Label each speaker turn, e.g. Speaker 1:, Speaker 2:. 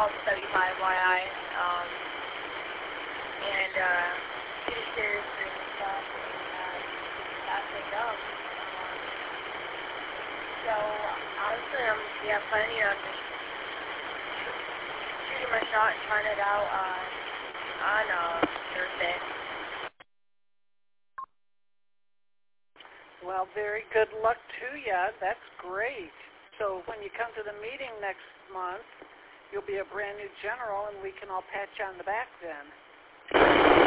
Speaker 1: called 75YI, and pretty seriously and stuff, and that thing up. So honestly, I'm planning on just shooting my shot and trying it out on Thursday.
Speaker 2: Well, very good luck to you. That's great. So when you come to the meeting next month, you'll be a brand new general, and we can all pat you on the back then.